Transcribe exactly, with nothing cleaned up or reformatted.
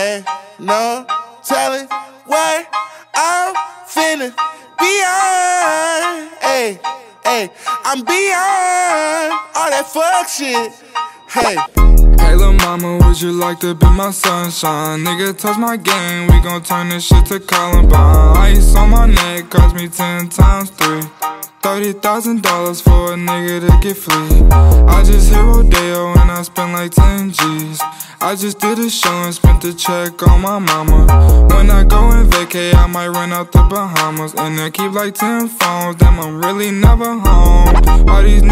Ain't no telling what I'm finna beyond. Hey, hey, I'm beyond all that fuck shit. Hey. Hey lil' mama, would you like to be my sunshine? Nigga, touch my game, we gon' turn this shit to Columbine. Ice on my neck cost me ten times three. Thirty thousand dollars for a nigga to get free. I just hit Rodeo and I spent like ten G's. I just did a show and spent the check on my mama. When I go and vacay, I might run out the Bahamas. And I keep like ten phones, damn I'm really never home. All these